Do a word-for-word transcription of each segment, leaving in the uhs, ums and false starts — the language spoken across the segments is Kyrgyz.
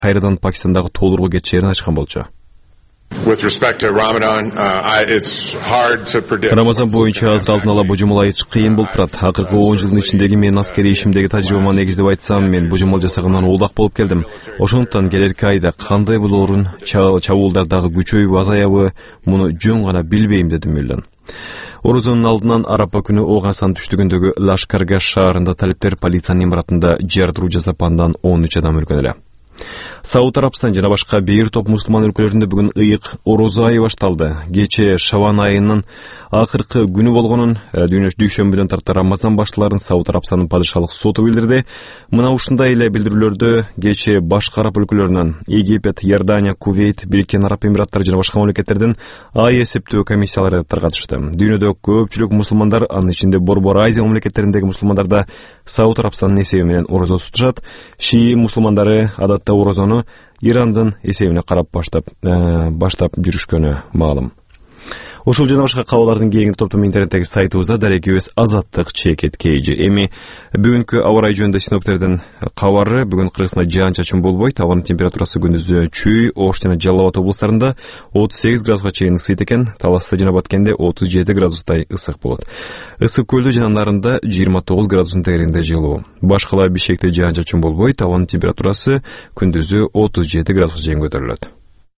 кайрадан Пакистандагы толургу кетишерин ачкан болчу. With respect to Ramadan, uh, I, it's hard to predict. Рамазан боюнча азыр алдын ала божомол айтыш кыйын болуп турат. Акыркы он жылдын ичиндеги менин аскерий ишимдеги тажрыйбама негиздеп айтсам, мен божомол жасагандан оолак болуп келдим. Ошондуктан келерки айда кандай болоорун, чабуулдар дагы күчөйбү, азаябы, муну жөн гана билбейм, деди Мюллен. Орозонун алдынан Арапа күнү Оогасан түштүгүндөгү Лашкаргаш шаарында талиптер полициянын имаратында жардыруу жасап, андан он үч адам өлгөн эле. Сауд Арабстан жана башка бир топ мусулман өлкөлөрүндө бүгүн ыйык орозо айы башталды. Кече Шаван айынын акыркы күнү болгонун дүйшөмбүдөн тарта Рамазан башталарын Сауд Арабстанын падышалык соту билдирди. Мына ушундай эле билдирүүлөрдү кече башка араб өлкөлөрүнөн Египет, Иордания, Кувейт, Бириккен Араб Эмираттары жана башка мамлекеттердин ай эсептөө комиссиялары катышты. Дүйнөдө көпчүлүк мусулмандар, анын ичинде Борбор Азия мамлекеттериндеги мусулмандар да Сауд Арабстандын эсеби менен орозо тутушат. Шии мусулмандары адатта орозону Ирандын эсебине карап баштап э, баштап жүрүшкөнү маалым. Ошол жана башка кабарлардын кийинки топтом интернеттеги сайтыбызда дарегибиз Азаттык чекет кейжи. Эми бүгүнкү аба ырайы жөнүндө синоптиктердин кабары: бүгүн Кыргызстанда жаан-чачын болбойт, абанын температурасы күндүз Чүй, Ош жана Жалал Абад облустарында отуз сегиз градуска чейин ысыйт экен, Таласта жана Баткенде отуз жети градустай ысык болот. Ысык көлдө жана нарында жыйырма тогуз градустун тегерегинде жылуу. Башкала Бишкекте жаан-чачын болбойт, абанын температурасы күндүз отуз жети градуска чейин көтөрүлөт.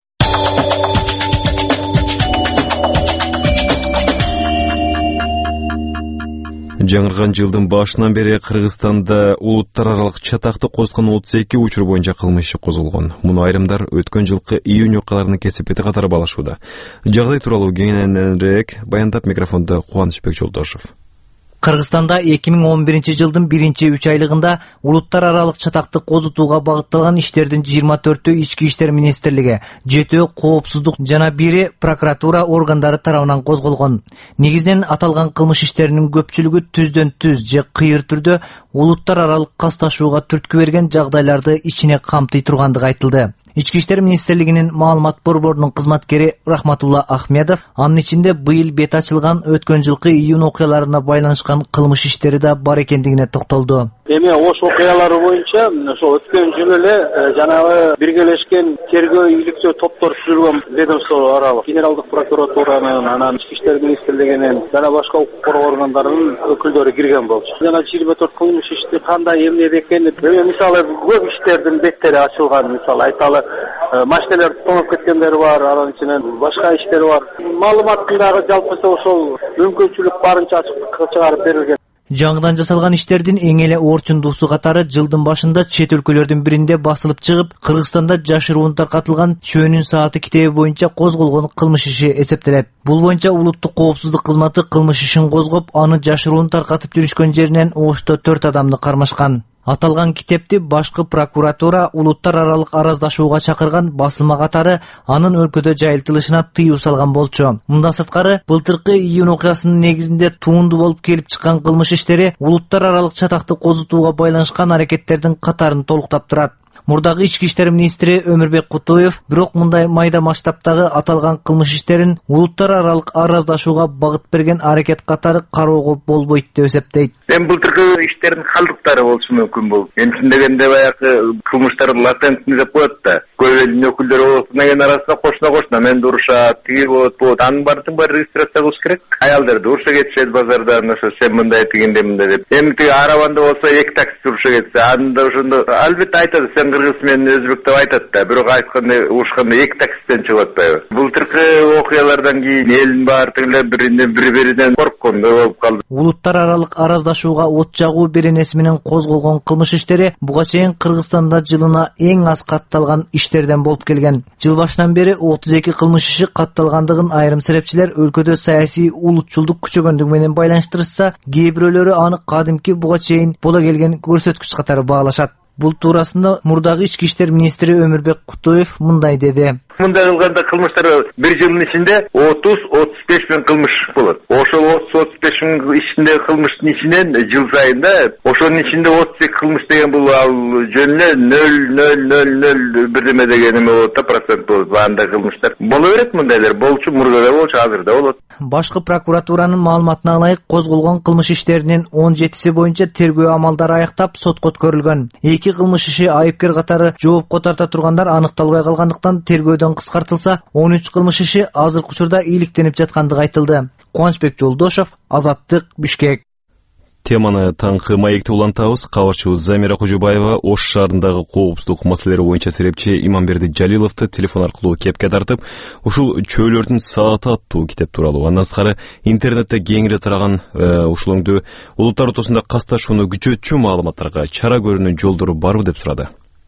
Жаңырган жылдын башынан бери Кыргызстанда улуттар аралык чатакты козгон отуз эки учур боюнча кылмыш иши козголгон. Муну айрымдар өткөн жылкы июнь окуяларынын кесепети катары балашууда. Жагдай тууралуу кеңирээк баяндап микрофондо Кубанычбек Жолдошов. Кыргызстанда эки миң он биринчи жылдын биринчи үч айлыгында улуттар аралык чатакты козутууга багытталган иштердин жыйырма төртү Ички иштер министрлиги, жетөө коопсуздук жана бири прокуратура органдары тарабынан козголгон. Негизинен аталган кылмыш иштеринин көпчүлүгү түздөн түз же кыйыр түрдө улуттар аралык касташууга түрткү берген жагдайларды ичине камтый тургандыгы айтылды. Ички иштер министрлигинин маалымат борборунун кызматкери Рахматулла Ахмедов анын ичинде быйыл бет ачылган өткөн жылкы июнь окуяларына байланышкан кылмыш иштери да бар экендигине токтолду. Эми ош окуялары боюнча ошо өткөн жылы эле жанагы биргелешкен тергөө иликтөө топтор түзүлгөн ведомство аралык генералдык прокуратуранын, анан ички иштер министрлигинин жана башка укук коргоо органдарынын өкүлдөрү кирген болчу. Жана жыйырма төрт кылмыш ишти кандай эмне экен, мисалы көп иштердин беттери ачылган, мисалы айталы машиналар тоноп кеткендер бар, анын ичинен башка иштер бар. Маалыматтагы жалпысы ошол мүмкүнчүлүк барынча ачык чыгарып берилген. Жаңыдан жасалган иштердин эң эле орчундуусу катары жылдын башында чет өлкөлөрдүн биринде басылып чыгып, Кыргызстанда жашыруун таркатылган Чөөнүн сааты китеби боюнча козголгон кылмыш иши эсептелет. Бул боюнча улуттук коопсуздук кызматы кылмыш ишин козгоп, аны жашыруун таркатып жүрүшкөн жеринен Ошто төрт адамды кармашкан. Аталган китепти башкы прокуратура улуттар аралык араздашууга чакырган басылма катары анын өлкөдө жайылтылышына тыюу салган болчу. Мындан сырткары, былтыркы июнь окуясынын негизинде туунду болуп келип чыккан кылмыш иштери улуттар аралык чатакты козутууга байланышкан аракеттердин катарын толуктап турат. Мурдагы ички иштер министри Өмүрбек Кутуев бирок мындай майда масштабтагы аталган кылмыш иштерин улуттар аралык араздашууга багыт берген аракет катары кароого болбойт деп эсептейт. Эми былтыркы иштердин калдыктары болушу мүмкүн бул. Энчин дегенде баягы кылмыштар латентный деп коет да. Көп элдин өкүлдөрү болсун арасында кошуна-кошуна мен урушат, тиги болот, болот. Анын баардыгын баары регистрация кылыш керек. Аялдарды уруша кетишет базардан, ошо сен мындай тигинде мындай деп. Эми тиги арабанда болсо эки такси уруша кетсе, анда ошондо албетте айтат, сен кыргыз менен өзбек деп айтат да. Бирок айтканда урушканда эки таксиден чыгып атпайбы. Былтыркы окуялардан кийин элдин баардыгы эле биринен бири-биринен корккондой болуп калды. Улуттар аралык араздашууга от жагуу беренеси менен козголгон кылмыш иштери буга чейин Кыргызстанда жылына эң аз катталган иштерден болуп келген. Жыл башынан бери отуз эки кылмыш иши катталгандыгын айрым серепчилер өлкөдө саясий улутчулдук күчөгөндүгү менен байланыштырса, кээ бирөөлөрү аны кадимки буга чейин боло келген көрсөткүч катары баалашат. Бул туурасында мурдагы ички иштер министри Өмүрбек Кутуев мындай деди. Мындай кылганда кылмыштар бир жылдын ичинде отуз отуз беш миң кылмыш болот. Ошол отуз отуз беш миң ичинде кылмыштын ичинен жыл сайында ошонун ичинде отуз эки кылмыш деген бул ал жөн эле нөл нөл нөл нөл бирдеме деген эме болот да, процент болот. Анда кылмыштар боло берет, мындайлар болчу, мурда да болчу, азыр да болот. Башкы прокуратуранын маалыматына ылайык, козголгон кылмыш иштеринин он жетиси боюнча тергөө амалдары аяктап сотко өткөрүлгөн. эки кылмыш иши айыпкер катары жоопко тарта тургандар аныкталбай калгандыктан тергөөдөн кыскартылса, он үч кылмыш иши азыркы учурда ийгиликтенип жаткандыгы айтылды. Кубанычбек Жолдошов, Азаттык, Бишкек. Теманы таңкы маекте улантабыз. Кабарчыбыз Замира Кожубаева Ош шаарындагы коопсуздук маселелери боюнча серепчи Иманберди Жалиловду телефон аркылуу кепке тартып, ушул чөйлөрдүн сааты аттуу китеп тууралуу, андан сырткары интернетте кеңири тараган ушул өңдү улуттар ортосунда касташууну күчөтчү маалыматтарга чара көрүүнүн жолдору барбы деп сурады.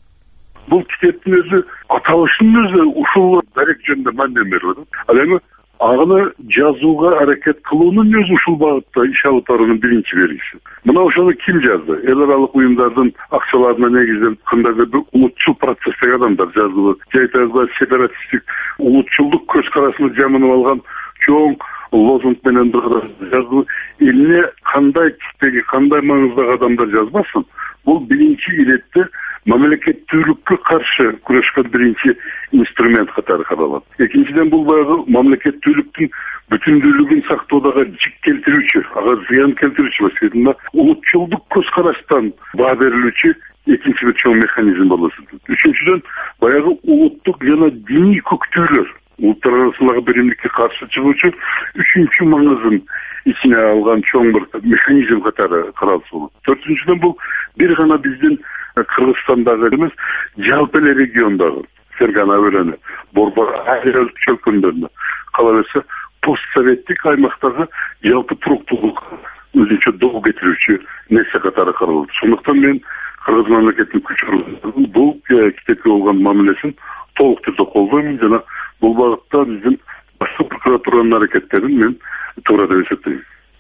Бул китептин өзү аталышынын өзү ушул дарек жөнүндө манден берип атат. Ал эми аны жазууга аракет кылуунун өзү ушул багытта иш алып баруунун биринчи белгиси. Мына ошону ким жазды? Эл аралык уюмдардын акчаларына негизделип кандайдыр бир улутчул процесстеги адамдар жазды. Же айтабыз сепаратисттик улутчулдук көз карашын жамынып алган чоң лозунг менен жазды. Элине кандай типтеги, кандай маңыздагы адамдар жазбасын, бул биринчи иретте мамлекеттүүлүккө каршы күрөшкөн биринчи инструмент катары каралат. Экинчиден бул баягы мамлекеттүүлүктүн бүтүндүүлүгүн сактоодагы жик келтирүүчү, ага зыян келтирүүчү маселе, улутчулдук көз караштан баа берилүүчү экинчи бир чоң механизм болот. Үчүнчүдөн баягы улуттук жана диний көктөөлөр, улуттар арасындагы биримдикке каршы чыгуучу үчүнчү маңызын ичине алган чоң бир механизм катары каралса болот. Төртүнчүдөн бул бир гана биздин Кыргызстандагы эмес, жалпы эле региондагы Фергана өрөнү, Борбор Азия чөлкөндөрүндө кала берсе, постсоветтик аймактагы жалпы туруктуулук өзүнчө доо кетирүүчү нерсе катары каралат. Сондуктан мен Кыргыз мамлекетинин күч органдарынын бул китепке болгон мамилесин толук түрдө колдойм жана бул багытта биздин башкы прокуратуранын аракеттерин мен туура деп эсептейм.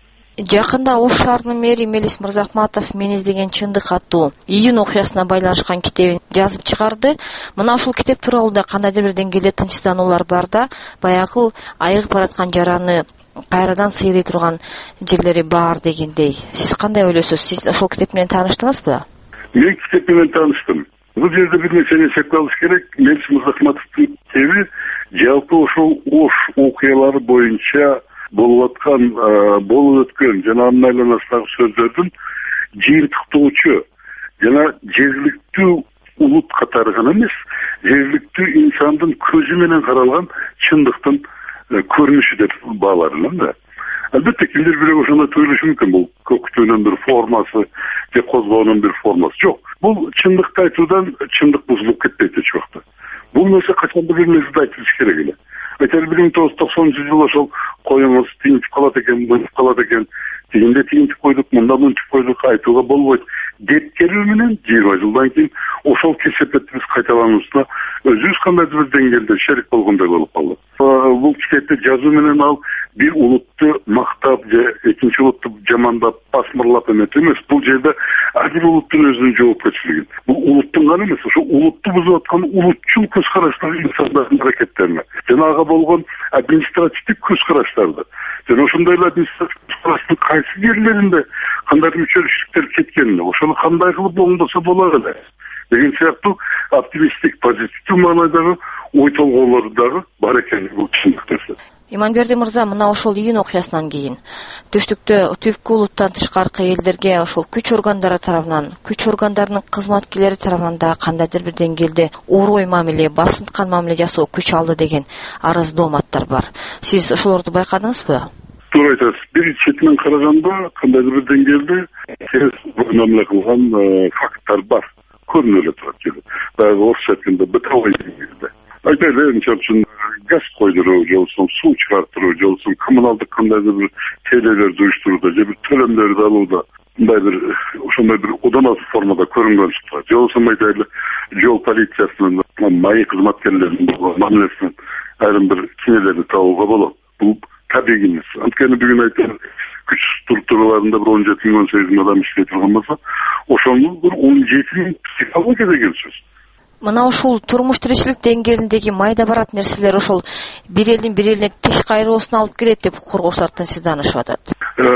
Жакында Ош шаарынын мэри Мелис Мырзахматов "Мен издеген чындык" аттуу июнь окуясына байланышкан китебин жазып чыгарды. Мына ушул китеп тууралуу да кандайдыр бир деңгээлде тынчсыздануулар бар да, баягы айыгып бараткан жараны кайрадан сыйрый турган жерлери бар дегендей. Сиз кандай ойлойсуз? Сиз ошол китеп менен тааныштыңызбы? Мен китеп менен тааныштым. Бул жерде бир нерсени эсепке алыш керек. Мелис Мырзахматовдун китеби жалпы ошол Ош окуялары боюнча болуп аткан, болуп өткөн жана анын айланасындагы сөздөрдүн жыйынтыктоочу жана жергиликтүү улут катары гана эмес, жергиликтүү инсандын көзү менен каралган чындыктын көрүнүшү деп бааларым да. Албетте кимдир бирөө ошондой туюлушу мүмкүн, бул көктөөнүн бир формасы же козгоонун бир формасы жок. Бул чындыкты айтуудан чындык бузулуп кетпейт эч убакта. Бул нерсе качанды бир мезгилде айтылыш керек эле. Айтар бир миң тогуз жүз токсонунчу жылы ошол коюңуз тигинтип калат экен, мынтип калат экен, тигинде тигинтип койдук, мында мынтип койдук, айтууга болбойт деп келүү менен жыйырма жылдан кийин ошол кесепетти биз кайталануусуна өзүбүз кандайдыр бир деңгээлде шерик болгондой болуп калдык. Бул китепти жазуу менен ал бир улутту мактап же экинчи улутту жамандап, басмырлап эметип эмес, бул жерде ар бир улуттун өзүнүн жоопкерчилиги. Бул улуттун гана эмес, ошо улутту бузуп аткан улутчул көз караштагы инсандардын аракеттерине жана ага болгон административдик көз караштарды жана ошондой эле административдик көз караштын кайсы жерлеринде кандай мүчөлүштүктөр кеткенине, ошону кандай кылып оңдосо болот эле деген сыяктуу оптимисттик, позитивдүү маанайдагы ой толгоолору дагы бар экени бул чындык. Иманберди мырза, мына ошол июнь окуясынан кийин түштүктө түпкү улуттан тышкаркы элдерге ошол күч органдары тарабынан, күч органдарынын кызматкерлери тарабынан да кандайдыр бир деңгээлде орой мамиле, басынткан мамиле жасоо күч алды деген арыз дооматтар бар. Сиз ошолорду байкадыңызбы? Туура айтасыз. Бир четинен караганда кандайдыр бир деңгээлде терс мамиле кылган факттар бар. Көрүнүп эле турат. Баягы орусча айтканда бытовой деңгээлде. Айтайлы, мисалы үчүн газ койдуруу, же болбосо суу чыгартыруу, же болбосо коммуналдык кандайдыр бир тейлелерди уюштурууда, же бир төлөмдөрдү алууда, мындай бир ошондой бир одан аз формада көрүнгөн чыкты. Же болбосо айтайлы, жол полициясынын, маи кызматкерлеринин болгон мамилесинен айрым бир кинелерди табууга болот. Бул табигый нерсе. Анткени бүгүн айтайлы, күч структураларында бир он жети миң он сегиз миң адам иштей турган болсо, ошонун бир он жети миң психология деген сөз. Мына ушул турмуш тиричилик деңгээлиндеги майда барат нерселер ошол бир элдин бир элине тиш кайроосуна алып келет деп укук коргоочулар тынчсызданышып атат.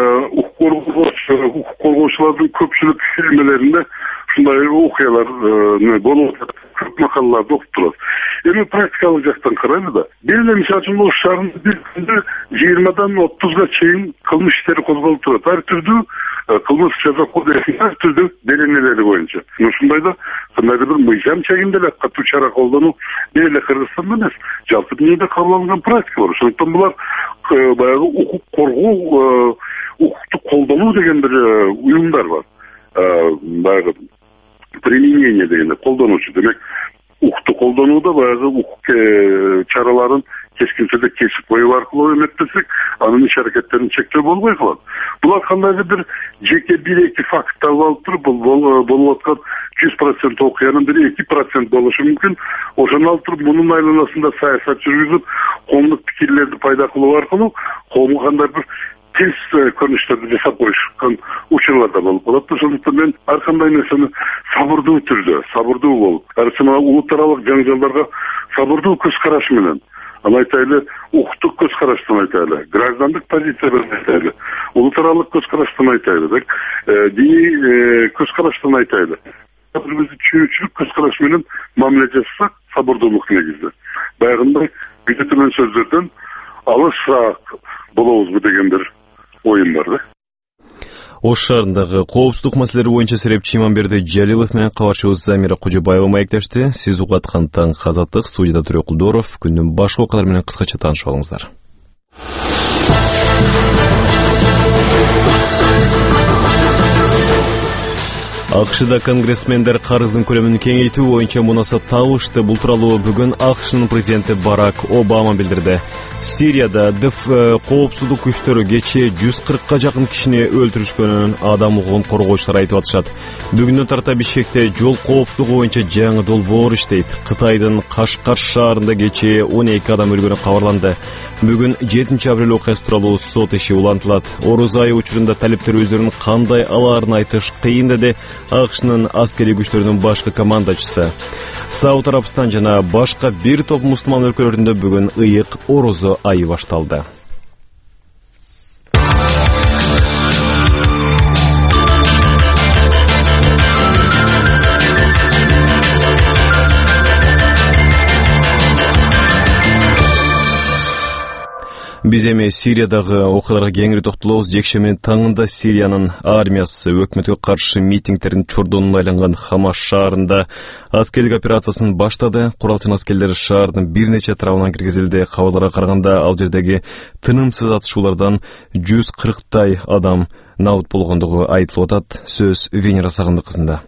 Укук коргоочулардын көпчүлүк фильмлеринде ушундай окуялар болуп атат, көп макалаларды окуп турат. Эми практикалык жактан карайлы да. Бир эле мисалы үчүн Ош шаарында бир күндө жыйырмадан отузга чейин кылмыш иштери козголуп турат. Ар түрдүү кылмыш жаза кодексинин ар түрдүү деленелери боюнча ушундай да кандайдыр бир мыйзам чегинде эле катуу чара колдонуу эле Кыргызстанда эмес, жалпы дүйнөдө кабыл алынган практика бар. Ошондуктан булар баягы укук коргоо, укукту колдонуу деген бир уюмдар бар. Баягы применение дегенде колдонуучу, демек укукту колдонууда баягы укук чараларын кескинчелик кесип коюу аркылуу эметтесек, анын иш аракеттерин чектөө болбой калат. Булар кандайдыр бир жеке бир эки факт алып алып туруп, бул болуп аткан жүз процент окуянын бир эки процент болушу мүмкүн. Ошону алып туруп, мунун айланасында саясат жүргүзүп, коомдук пикирлерди пайда кылуу аркылуу коомго кандайдыр бир тез көрүнүштөрдү жасап коюшкан учурлар да болуп калат. Ошондуктан мен ар кандай нерсени сабырдуу түрдө, сабырдуу болуп, арасына улут аралык жаңжалдарга сабырдуу көз караш менен, аны айтайлы, укуктук көз караштан айтайлы, граждандык позицияден айтайлы, улут аралык көз караштан айтайлы, диний көз караштан айтайлы. Бирибизди түшүнүүчүлүк көз караш менен мамиле жасасак, сабырдуулук негизде. Баягындай бүт төмөн сөздөрдөн алысыраак болобузбу деген бир оюм бар да. Ош шаарындагы коопсуздук маселелери боюнча серепчи Иманберди Жалилов менен кабарчыбыз Замира Кожобаева маектешти. Сиз угаткан таң Азаттык, студияда Төрө Кулдоров. Күндүн башка окуялары менен кыскача таанышып алыңыздар. АКШда конгрессмендер карыздын көлөмүн кеңейтүү боюнча мунаса табышты. Бул тууралуу бүгүн АКШнын президенти Барак Обама билдирди. Сирияда ДФ коопсуздук күчтөрү кечээ жүз кыркка жакын кишини өлтүрүшкөнүн адам укугун коргоочулар айтып атышат. Бүгүндөн тарта Бишкекте жол коопсуздугу боюнча жаңы долбоор иштейт. Кытайдын Кашкар шаарында кечээ он эки адам өлгөнү кабарланды. Бүгүн жетинчи апрель окуясы тууралуу сот иши улантылат. Ороз айы учурунда талептер өздөрүнүн кандай алаарын айтыш кыйын деди АКШнын аскерий күчтөрүнүн башкы командачысы. Сауд Арабстан жана башка бир топ мусулман өлкөлөрүндө бүгүн ыйык орозо айы башталды. Биз эми Сириядагы окуяларга кеңири токтолобуз. Жекшембинин таңында Сириянын армиясы өкмөткө каршы митингдердин чордонуна айланган Хама шаарында аскерлик операциясын баштады. Куралчан аскерлер шаардын бир нече тарабынан киргизилди. Кабарларга караганда ал жердеги тынымсыз атышуулардан жүз кырктай адам набыт болгондугу айтылып атат. Сөз Венера Сагындык кызында.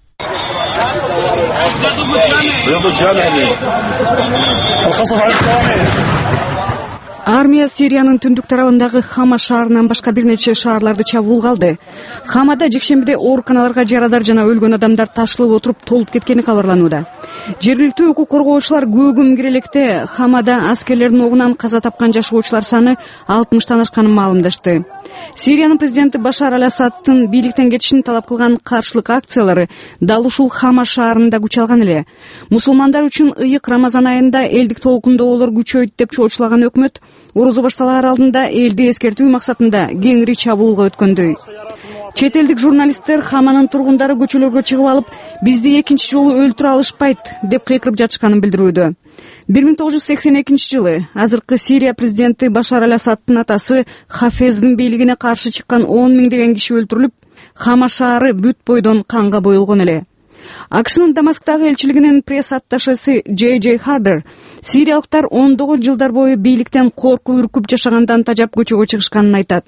Армия Сириянын түндүк тарабындагы Хама шаарынан башка бир нече шаарларды чабуулга алды. Хамада жекшембиде ооруканаларга жарадар жана өлгөн адамдар ташылып отуруп толуп кеткени кабарланууда. Жергиликтүү укук коргоочулар көөгүм кирелекте Хамада аскерлердин огунан каза тапкан жашоочулар саны алтымыштан ашканын маалымдашты. Сириянын президенти Башар аль-Асадтын бийликтен кетишин талап кылган каршылык акциялары дал ушул Хама шаарында күч алган эле. Мусулмандар үчүн ыйык Рамазан айында элдик толкундоолор күчөйт деп чоочулаган өкмөт орозо башталаар алдында элди эскертүү максатында кеңири чабуулга өткөндөй. Чет элдик журналисттер Хаманын тургундары көчөлөргө чыгып алып, бизди экинчи жолу өлтүрө алышпайт деп кыйкырып жатышканын билдирүүдө. бир миң тогуз жүз сексен экинчи жылы азыркы Сирия президенти Башар аль-Асадтын атасы Хафездин бийлигине каршы чыккан он миңдеген киши өлтүрүлүп, Хама шаары бүт бойдон канга боюлгон эле. АКШнын Дамасктагы элчилигинин пресс атташеси Джей Джей Хардер сириялыктар ондогон жылдар бою бийликтен коркуп үркүп жашагандан тажап көчөгө чыгышканын айтат.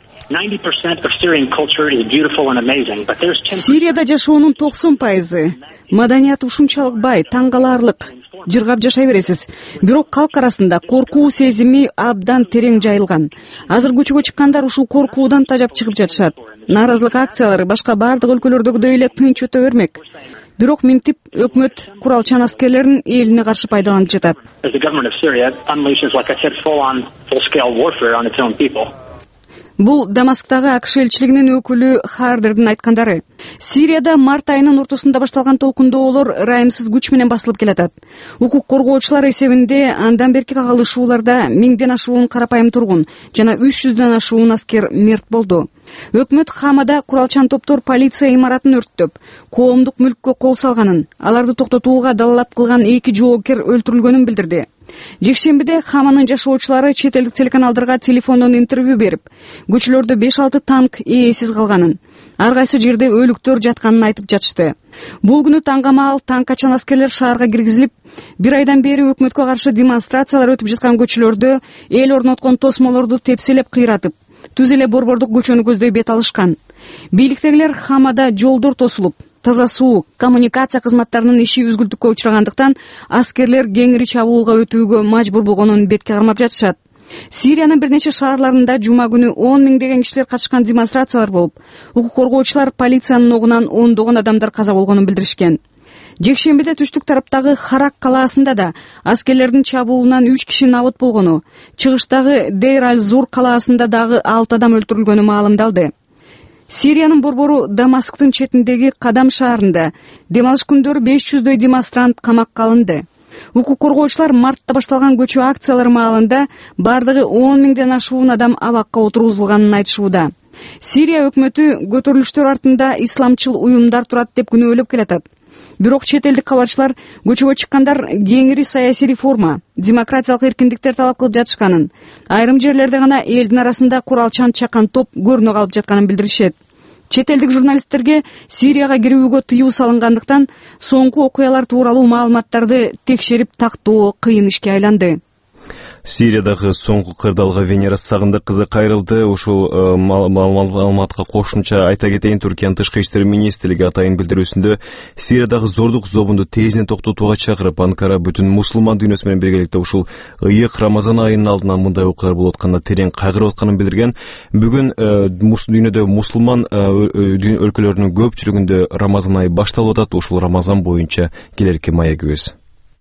Сирияда жашоонун токсон пайызы маданияты ушунчалык бай, таң калаарлык, жыргап жашай бересиз. Бирок калк арасында коркуу сезими абдан терең жайылган. Азыр көчөгө чыккандар ушул коркуудан тажап чыгып жатышат. Нааразылык акциялары башка бардык өлкөлөрдөгүдөй эле тынч өтө бермек. Бирок минтип өкмөт куралчан аскерлерин элине каршы пайдаланып жатат. Бул Дамасктагы АКШ элчилигинин өкүлү Хардердин айткандары. Сирияда март айынын ортосунда башталган толкундоолор ырайымсыз күч менен басылып келатат. Укук коргоочулар эсебинде андан берки кагылышууларда миңден ашуун карапайым тургун жана үч жүздөн ашуун аскер мерт болду. Өкмөт Хамада куралчан топтор полиция имаратын өрттөп, коомдук мүлккө кол салганын, аларды токтотууга далалат кылган эки жоокер өлтүрүлгөнүн билдирди. Жекшембиде Хаманын жашоочулары чет элдик телеканалдарга телефондон интервью берип, көчөлөрдө беш алты танк ээсиз калганын, ар кайсы жерде өлүктөр жатканын айтып жатышты. Бул күнү таңгамаал танк ачан аскерлер шаарга киргизилип, бир айдан бери өкмөткө каршы демонстрациялар өтүп жаткан көчөлөрдө эл орноткон тосмолорду тепселеп кыйратып, түз эле борбордук көчөнү көздөй бет алышкан. Бийликтегилер Хамада жолдор тосулуп, таза суу, коммуникация кызматтарынын иши үзгүлтүккө учурагандыктан аскерлер кеңири чабуулга өтүүгө мажбур болгонун бетке кармап жатышат. Сириянын бир нече шаарларында жума күнү он миңдеген кишилер катышкан демонстрациялар болуп, укук коргоочулар полициянын огунан ондогон адамдар каза болгонун билдиришкен. Жекшембиде түштүк тараптагы Харак калаасында да аскерлердин чабуулунан үч киши набыт болгону, чыгыштагы Дейр-аль-Зур калаасында дагы алты адам өлтүрүлгөнү маалымдалды. Сириянын борбору Дамасктын четиндеги Кадам шаарында дем алыш күндөрү беш жүздөй демонстрант камакка алынды. Укук коргоочулар мартта башталган көчө акциялары маалында бардыгы он миңден ашуун адам абакка отургузулганын айтышууда. Сирия өкмөтү көтөрүлүштөр артында исламчыл уюмдар турат деп күнөөлөп келатат. Бирок чет элдик кабарчылар көчөгө чыккандар кеңири саясий реформа, демократиялык эркиндиктер талап кылып жатышканын, айрым жерлерде гана элдин арасында куралчан чакан топ көрүнө калып жатканын билдиришет. Чет элдик журналисттерге Сирияга кирүүгө тыюу салынгандыктан соңку окуялар тууралуу маалыматтарды текшерип тактоо кыйын ишке айланды. Сириядагы соңку кырдаалга Венера Сагындык кызы кайрылды. Ушул маалыматка кошумча айта кетейин, Түркиянын тышкы иштер министрлиги атайын билдирүүсүндө Сириядагы зордук зобунду тезинен токтотууга чакырып, Анкара бүтүн мусулман дүйнөсү менен биргеликте ушул ыйык Рамазан айынын алдынан мындай окуялар болуп атканына терең кайгырып атканын билдирген. Бүгүн дүйнөдө мусулман өлкөлөрүнүн көпчүлүгүндө Рамазан айы башталып атат. Ушул Рамазан боюнча келерки маегибиз.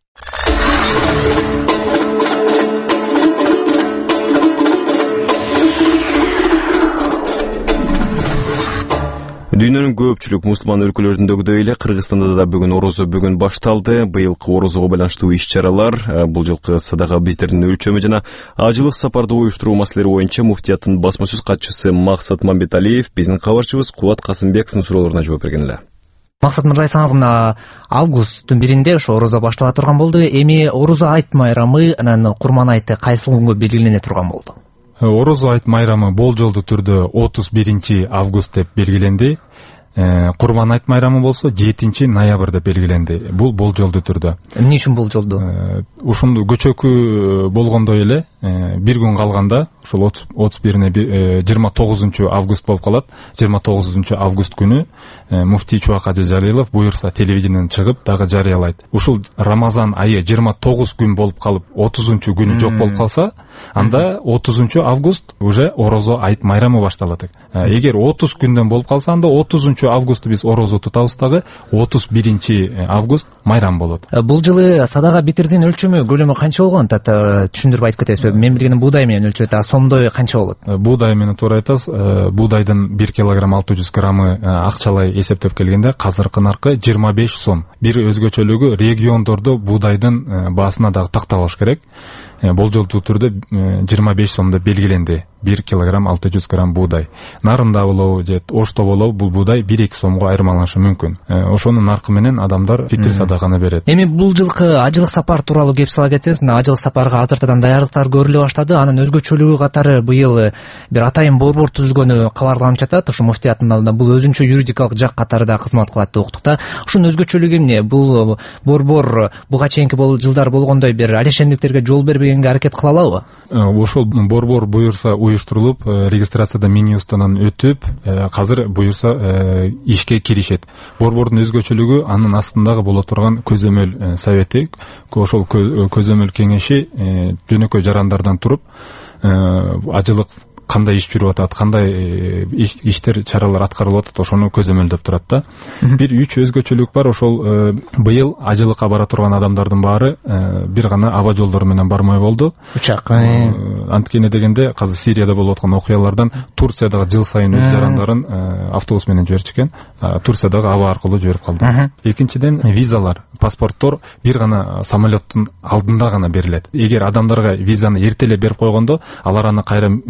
Дүйнөнүн көпчүлүк мусулман өлкөлөрүндөгүдөй эле Кыргызстанда да бүгүн орозо бүгүн башталды. Быйылкы орозого байланыштуу иш-чаралар, бул жылкы садака бийтердин өлчөмү жана ажылык сапарды уюштуруу маселелери боюнча муфтияттын басма сөз катчысы Максат Мамбеталиев биздин кабарчыбыз Кубат Касымбековдун суроолоруна жооп берген эле. Максат мырза, айтсаңыз, мына августтун биринде ошо орозо баштала турган болду. Эми орозо айт майрамы, анан Курман айты кайсы күнгө белгилене турган болду? Орозо айт майрамы болжолдуу түрдө отуз биринчи август деп белгиленди. Курман айт майрамы болсо жетинчи ноябрь деп белгиленди. Бул болжолдуу түрдө. Эмне үчүн болжолдуу? Ушунду көчөкү болгондой эле бир күн калганда, ушул отуз бирине жыйырма тогузунчу август болуп калат. жыйырма тогузунчу август күнү муфтий Чубак Ажы Жалилов буюрса телевидениеден чыгып дагы жарыялайт. Ушул Рамазан айы жыйырма тогуз күн болуп калып, отузунчу күнү жок болуп калса, анда отузунчу август уже орозо айт майрамы башталат. Эгер отуз күндөн болуп калса, анда отузунчу августу биз орозо тутабыз, дагы отуз биринчи август майрам болот. Бул жылы садака битирдин өлчөмү, көлөмү канча болгон? Тата түшүндүрүп айтып кетесизби? Мен билгеним буудай менен өлчөт, а сомдой канча болот? Буудай менен туура айтасыз. Буудайдын бир килограмм алты жүз граммы акчалай эсептеп келгенде азыркы наркы жыйырма беш сом. Бир өзгөчөлүгү региондордо буудайдын баасына дагы тактап алыш керек. Болжолдуу түрдө жыйырма беш сомдо белгиленди бир килограмм алты жүз грамм буудай. Нарында болобу же Ошто болобу бул буудай бир эки сомго айырмаланышы мүмкүн. Ошонун наркы менен адамдар фитир садаканы берет. Эми бул жылкы ажылык сапар тууралуу кеп сала кетсеңиз, мына ажылык сапарга азыртадан даярдыктар көрүлө баштады. Анын өзгөчөлүгү катары быйыл бир атайын борбор түзүлгөнү кабарланып жатат. Ушу муфтияттын алдында бул өзүнчө юридикалык жак катары да кызмат кылат деп уктук да. Ушунун өзгөчөлүгү эмне? Бул борбор буга чейинки жылдар болгондой бир алешендиктерге жол бербегенге аракет кыла алабы? Ошол борбор буюрса уюштурулуп, регистрацияда Минюстанан өтүп, азыр буюрса ишке киришет. Борбордун өзгөчөлүгү анын астындагы боло турган көзөмөл совети, ошол көзөмөл кеңеши жөнөкөй жарандардан туруп, ажылык кандай иш жүрүп атат, кандай иштер, чаралар аткарылып атат, ошону көзөмөлдөп турат да. Бир үч өзгөчөлүк бар. Ошол быйыл ажылыкка бара турган адамдардын баары бир гана аба жолдору менен бармай болду. Учак. Анткени дегенде азыр Сирияда болуп аткан окуялардан Турциядагы жыл сайын өз жарандарын автобус менен жиберчүкен. Турциядагы аба аркылуу жиберип калды. Экинчиден, визалар, паспорттор бир гана самолеттун алдында гана берилет. Эгер адамдарга визаны эртелеп берип койгондо, алар аны кайра сыйрып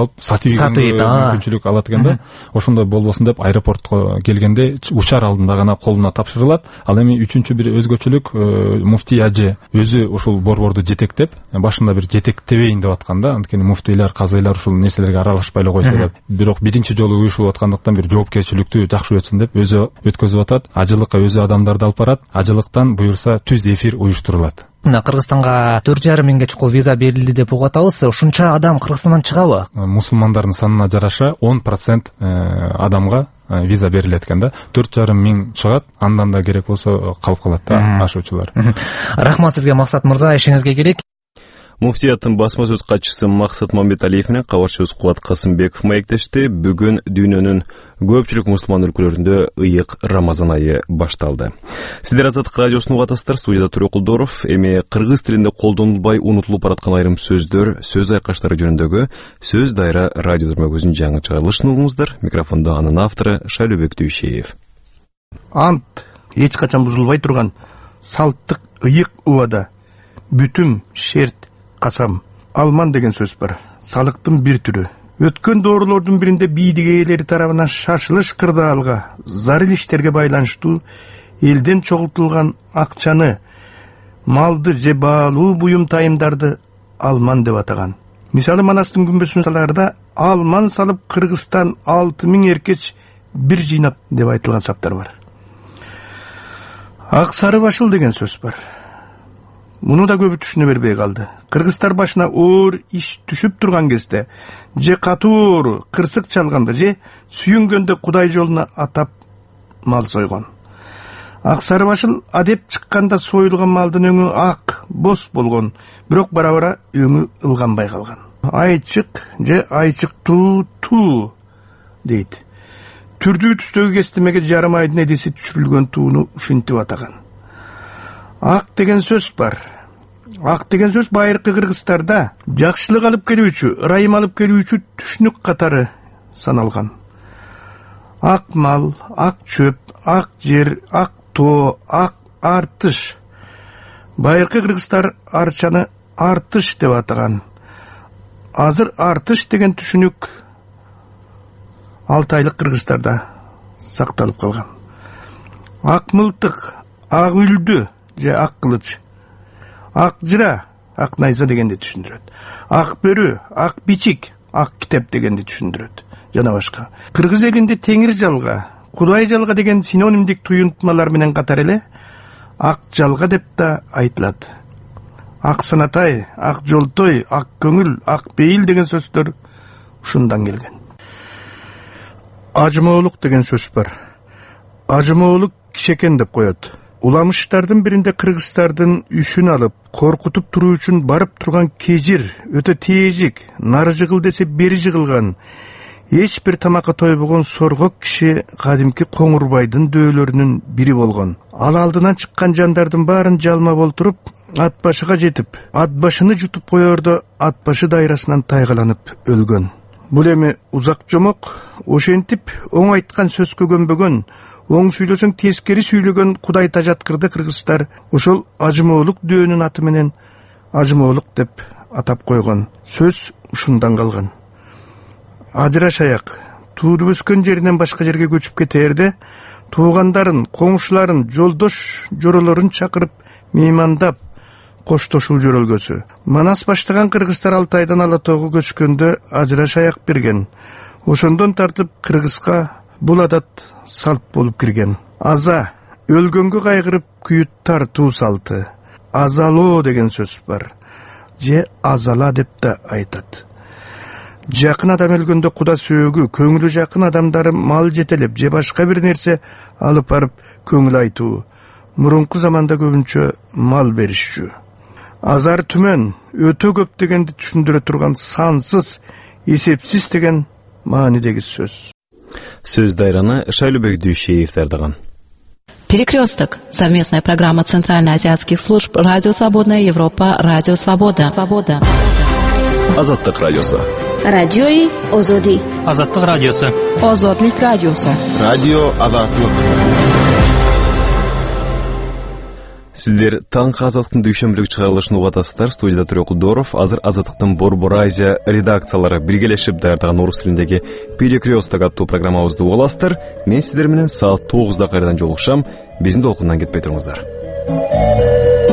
алып сатып ийгенге мүмкүнчүлүк алат экен да. Ошондой болбосун деп аэропортко келгенде учар алдында гана колуна тапшырылат. Ал эми үчүнчү бир өзгөчөлүк муфтий ажы өзү ушул борборду жетектеп, башында бир жетектебейин деп аткан да. Анткени муфтийлер, казыйлар ушул нерселерге аралашпай эле койсо деп. Бирок биринчи жолу уюшулуп аткандыктан бир жоопкерчиликтүү жакшы өтсүн деп өзү өткөзүп атат. Ажылыкка өзү адамдарды алып барат. Ажылыктан буюрса түз эфир уюштурулат. Мына Кыргызстанга төрт жарым миңге чукул виза берилди деп угуп атабыз. Ушунча адам Кыргызстандан чыгабы? Мусулмандардын санына жараша он процент адамга виза берилет экен да. төрт жарым миң чыгат, андан да керек болсо калып калат да ашуучулар. Рахмат сизге Максат мырза, ишиңизге келик. Муфтияттын басма сөз катчысы Максат Мамбеталиев менен кабарчыбыз Кубат Касымбеков маектешти. Бүгүн дүйнөнүн көпчүлүк мусулман өлкөлөрүндө ыйык Рамазан айы башталды. Сиздер Азаттык радиосун угуп атасыздар. Студияда Турекулдоров. Эми кыргыз тилинде колдонулбай унутулуп бараткан айрым сөздөр, сөз айкаштары жөнүндөгү Сөз Дайра радио төрмөгүбүздүн жаңы чыгарылышын угуңуздар. Микрофондо анын автору Шайлообек Дүйшеев. Ант эч качан бузулбай турган салттык ыйык убада, бүтүм, шерт, касам, алман деген сөз бар. Салыктын бир түрү. Өткөн доорулордун биринде бийлик ээлери тарабынан шашылыш кырдаалга, зарыл иштерге байланыштуу элден чогултулган акчаны, малды же баалуу буюм тайымдарды алман деп атаган. Мисалы Манастын күмбөзүн саларда алман салып Кыргызстан алты миң эркеч бир жыйнап деп айтылган саптар бар. Ак сары башыл деген сөз бар. Муну да көбү түшүнө бербей калды. Кыргыздар башына оор иш түшүп турган кезде, же катуу кырсык чалганда, же сүйүнгөндө Кудай жолуна атап мал сойгон. Ак сары башыл адеп чыкканда союлган малдын өңү ак, бос болгон, бирок бара-бара өңү ылганбай калган. Айчык же айчыктуу туу дейт. Түрдүү түстөгү кестемеге жарым айдын эдеси түшүрүлгөн тууну ушинтип атаган. Ак деген сөз бар. Ак деген сөз байыркы кыргыздарда жакшылык алып келүүчү, ырайым алып келүүчү түшүнүк катары саналган. Ак мал, ак чөп, ак жер, ак тоо, ак артыш. Байыркы кыргыздар арчаны артыш деп атаган. Азыр артыш деген түшүнүк алты айлык кыргыздарда сакталып калган. Ак мылтык, ак үлдү же ак кылыч, ак жыра, ак найза дегенди түшүндүрөт. Ак бөрү, ак бичик, ак китеп дегенди түшүндүрөт. Жана башка. Кыргыз элинде теңир жалга, Кудай жалга деген синонимдик туюнтмалар менен катар эле ак жалга деп да айтылат. Ак санатай, ак жолтой, ак көңүл, ак бейил деген сөздөр ушундан келген. Ажымоолук деген сөз бар. Ажымоолук кишекен деп коет. Уламыштардын биринде кыргыздардын үшүн алып, коркутуп туруу үчүн барып турган кежир, өтө тежик, нары жыгыл десе бери жыгылган, эч бир тамакка тойбогон соргок киши кадимки Коңурбайдын дөөлөрүнүн бири болгон. Ал алдынан чыккан жандардын баарын жалмап олтуруп, ат башыга жетип, ат башыны жутуп коердо ат башы дайрасынан тайгаланып өлгөн. Бул эми узак жомок, ошентип оң айткан сөзгө көнбөгөн, оң сүйлөсөң тескери сүйлөгөн Кудай тажаткырды кыргыздар ошол ажымоолук дөөнүн аты менен ажымоолук деп атап койгон. Сөз ушундан калган. Адыра шаяк тууду өскөн жеринен башка жерге көчүп кетээрде туугандарын, коңшуларын, жолдош жоролорун чакырып меймандап коштошуу жөрөлгөсү. Манас баштаган кыргыздар Алтайдан Ала тоого көчкөндө ажыра шаяк берген. Ошондон тартып кыргызга бул адат салт болуп кирген. Аза өлгөнгө кайгырып күйүт тартуу салты. Азалоо деген сөз бар. Же азала деп да айтат. Жакын адам өлгөндө куда сөөгү, көңүлү жакын адамдары мал жетелеп же башка бир нерсе алып барып көңүл айтуу. Мурунку заманда көбүнчө мал беришчү. Азар түмөн, өтө көп дегенди түшүндүрө турган сансыз, эсепсиз деген маанидеги сөз. Сөз Дайраны Шайлообек Дүйшеев даярдаган. Перекресток. Совместная программа Центральноазиатских служб Радио Свободная Европа, Радио Свобода. Свобода. Азаттык радиосу. Радиои Озоди. Азаттык радиосу. Озодлик радиосу. Радио Азаттык. Сиздер таңкы Азаттыктын дүйшөмбүлүк чыгарылышын угуп атасыздар. Студияда Төрө Кулдоров. Азыр Азаттыктын Борбор Азия редакциялары биргелешип даярдаган орус тилиндеги Перекресток аттуу программабызды угуп аласыздар. Мен сиздер менен саат тогузда кайрадан жолугушам. Биздин толкундан кетпей туруңуздар.